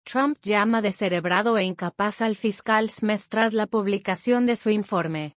Trump llama descerebrado e incapaz al fiscal Smith tras la publicación de su informe.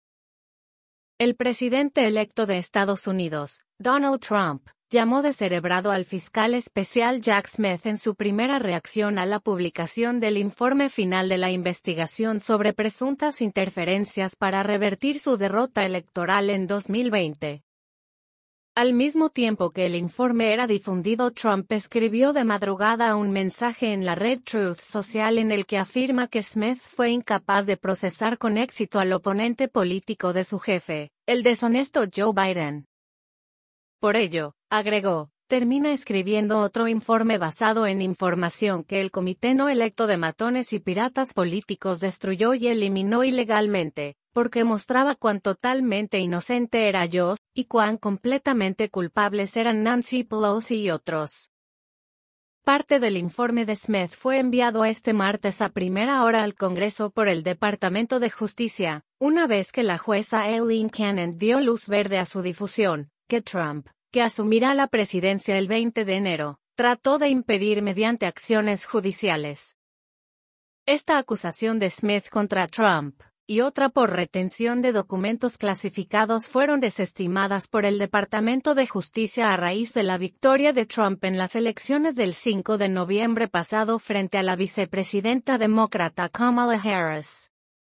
El presidente electo de Estados Unidos, Donald Trump, llamó descerebrado al fiscal especial Jack Smith en su primera reacción a la publicación del informe final de la investigación sobre presuntas interferencias para revertir su derrota electoral en 2020. Al mismo tiempo que el informe era difundido, Trump escribió de madrugada un mensaje en la red Truth Social en el que afirma que Smith fue incapaz de procesar con éxito al oponente político de su jefe, el deshonesto Joe Biden. Por ello, agregó, termina escribiendo otro informe basado en información que el comité no electo de matones y piratas políticos destruyó y eliminó ilegalmente, porque mostraba cuán totalmente inocente era yo, y cuán completamente culpables eran Nancy Pelosi y otros. Parte del informe de Smith fue enviado este martes a primera hora al Congreso por el Departamento de Justicia, una vez que la jueza Aileen Cannon dio luz verde a su difusión, que Trump, que asumirá la presidencia el 20 de enero, trató de impedir mediante acciones judiciales. Esta acusación de Smith contra Trump, y otra por retención de documentos clasificados, fueron desestimadas por el Departamento de Justicia a raíz de la victoria de Trump en las elecciones del 5 de noviembre pasado frente a la vicepresidenta demócrata Kamala Harris.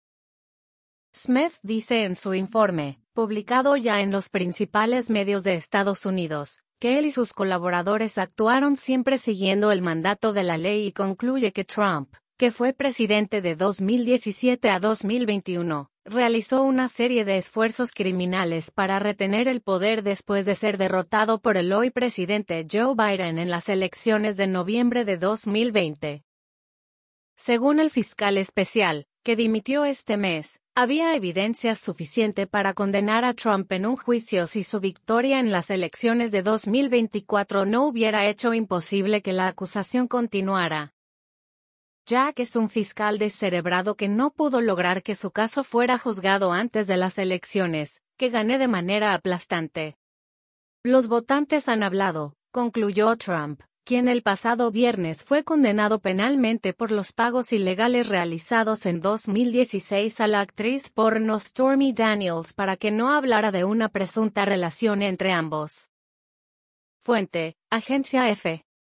Smith dice en su informe, publicado ya en los principales medios de Estados Unidos, que él y sus colaboradores actuaron siempre siguiendo el mandato de la ley y concluye que Trump, que fue presidente de 2017 a 2021, realizó una serie de esfuerzos criminales para retener el poder después de ser derrotado por el hoy presidente Joe Biden en las elecciones de noviembre de 2020. Según el fiscal especial, que dimitió este mes, había evidencia suficiente para condenar a Trump en un juicio si su victoria en las elecciones de 2024 no hubiera hecho imposible que la acusación continuara. Jack es un fiscal descerebrado que no pudo lograr que su caso fuera juzgado antes de las elecciones, que gané de manera aplastante. Los votantes han hablado, concluyó Trump, quien el pasado viernes fue condenado penalmente por los pagos ilegales realizados en 2016 a la actriz porno Stormy Daniels para que no hablara de una presunta relación entre ambos. Fuente, Agencia F.